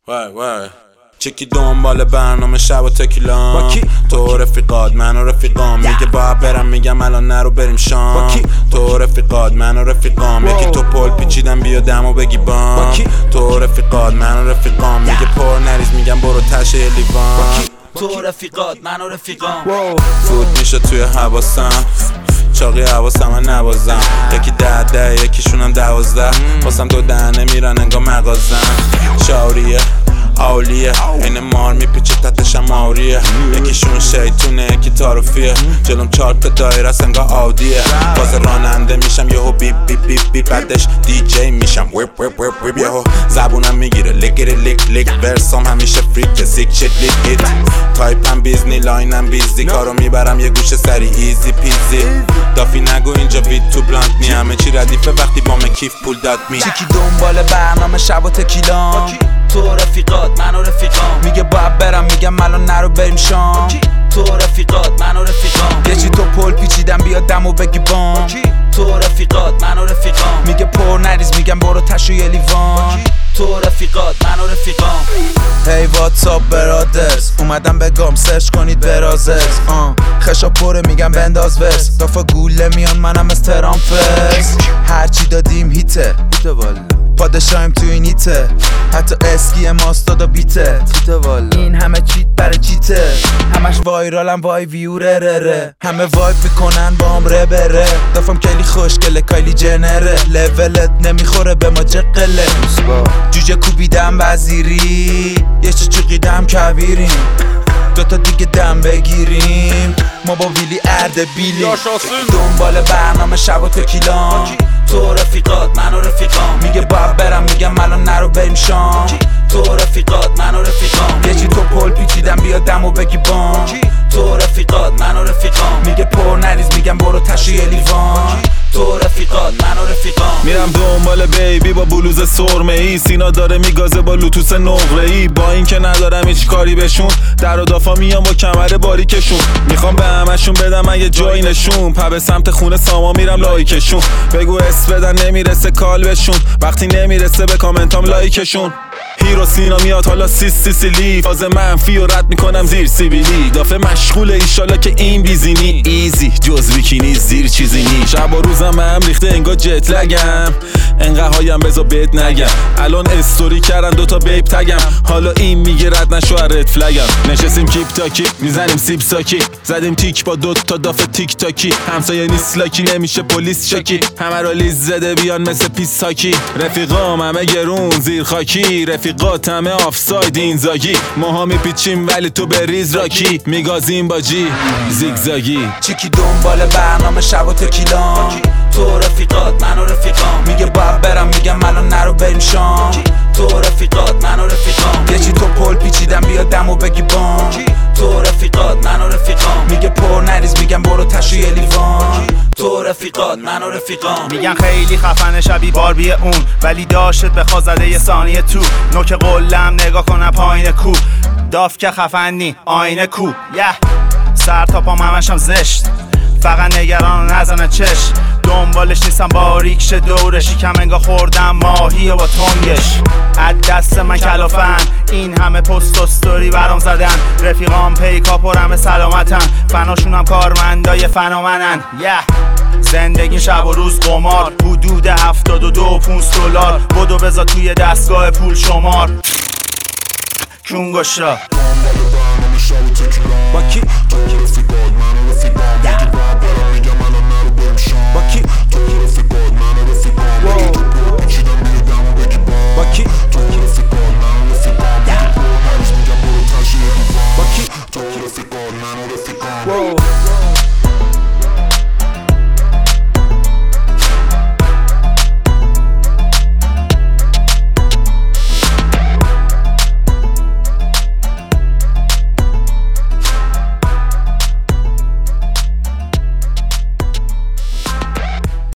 وای چکی دنبال برنامه شب و تکیلام تو رفیقات من و رفیقام میگه باید برم میگم الان نرو بریم شام تو رفیقات من و رفیقام یکی تو پل پیچیدم بیا دمو بگی بام تو رفیقات من و رفیقام میگه پر نریز میگم برو تشه یه لیوان تو رفیقات من و رفیقام فوت میشه توی حواسم چاقی حواسم من نوازم یکی 10 یکیشونم 12 واسم دو دهنه میرن انگار مغازم شاوریه اولیه این مار میپیچه تتشم ماوریه یکیشون شیطونه یکی تاروفیه جلوم 4 تا دایره است انگار آودیه واسه راننده میشم یهو بیپ بیپ بیپ بیپ بعدش دیجی میشم ویپ ویپ ویپ ویپ یهو زبونم میگیره لیکیره لیک لیک ورسام همیشه فریک سیک شت لیک ایت تایپم بیزنی لاینم بیزی کارو میبرم یه گوشه سری ایزی پیزی دافی نگو اینجا وید تو بلانت می همه چی ردیفه وقتی با من کیف پول داد می چکی دنبال برنامه شب و تکیلام تو رفیقات من و رفیقام میگه باید برم میگم الان نرو بریم شام تو رفیقات من و رفیقام یه چی تو پل پیچیدم بیا دمو بگی بام تو رفیقات من و رفیقام میگه پر نریز میگم برو تشو یه لیوان تو رفیقات من و رفیقام هی واتساپ برادرز اومدم بگم سرچ کنید برازرز خشا پره میگم بنداز ورس دافا گوله میان منم از ترامفرز هرچی دادیم هیته والا پادشاهیم تو این هیته حتی اسکی ماست دادا بیته این همه چیت برای چیته همش وایرالم وای ویو ره همه وایب میکنن با هم ره بره دافم کلی خوشگله کایلی جنره لولت نمیخوره به ما جقله جوجه کوبیدم وزیری یه چقیدم کویریم دوتا دیگه دم بگیریم ما با ویلی اردبیلی دنبال برنامه شب و تکیلام تو رفیقات من و رفیقام میگه باید برم میگم الان نرو بریم شام تو رفیقات من و رفیقام یه چی تو پل پیچیدم بیا دمو بگی بام تو رفیقات من و رفیقام میگه پر نریز میگم برو تشو یه لیوان تو رفیقات من و رفیقام میرم دنبال بیبی با بلوز سرمه ای سینا داره میگازه با لوتوس نقره ای با این که ندارم هیچ کاری بهشون در و دافا میام با کمر باریکشون میخوام به همشون بدم اگه جایی نشون به سمت خونه ساما میرم لایکشون بگو اس بدن نمیرسه کال بهشون وقتی نمیرسه به کامنتام لایکشون هیرو سینا میاد حالا سیسیلی فاز منفی و رد میکنم زیر سیبیلی دافه مشغوله ایشالا که این بیزینی ایزی جز بیکینی زیر چیزی نی شب و روزم هم ریخته انگار جت لگم انقدر هایم بزا بهت نگم الان استوری کردن دوتا بیب تگم حالا این میگه رد نشو رد فلگم نشستیم کیپ تاکی میزنیم سیب ساکی زدیم تیک با دوتا دافه تیک تاکی همسایه نیست لاکی نمیشه پلیس شکی همه رو لیز زده بیان مثل پیس هاکی رفیقام همه گرون زیر خاکی رفیقات همه آفساید این زاگی ماها میپیچیم ولی تو بریز راکی میگازیم با جی زیگزاگی چکی دنبال برنامه شب و تکیلام تو رفیقات من و رفیقام میگه باید برم میگم الان نرو بریم شام تو رفیقات من و رفیقام یه چی تو پل پیچیدم بیا دمو بگی بام تو رفیقات من و رفیقام میگه پر نریز میگم برو تشو یه لیوان تو رفیقات من و رفیقام میگن خیلی خفنه شبیه باربی اون ولی داشت بخوا زده یه ثانیه تو نوک قلم نگاه کنم پایین کو داف که خفنی آینه کو سر تا پام همشم زشت فقط نگران نزنه چش دنبالش نیستم باریک شه دورش کم انگا خوردم ماهی با تنگش از دست من کلافن این همه پست و ستوری برام زدن رفیقام پیکا پرم سلامتن فناشونم کارمندای فنامنن زندگی شب و روز قمار حدود 72 $5 بدو بذار توی دستگاه پول شمار کونگوشا با کی؟ تو رفیقات من و رفیقام میگه باید برم میگم الان نرو بریم شام با کی؟ تو رفیقات من و رفیقام میگه تو پول پیچیدم بیا دمو بگی بام با کی؟ تو رفیقات من و رفیقام میگه پر نریز میگم برو تشو یه لیوان با کی؟ تو رفیقات من و رفیقام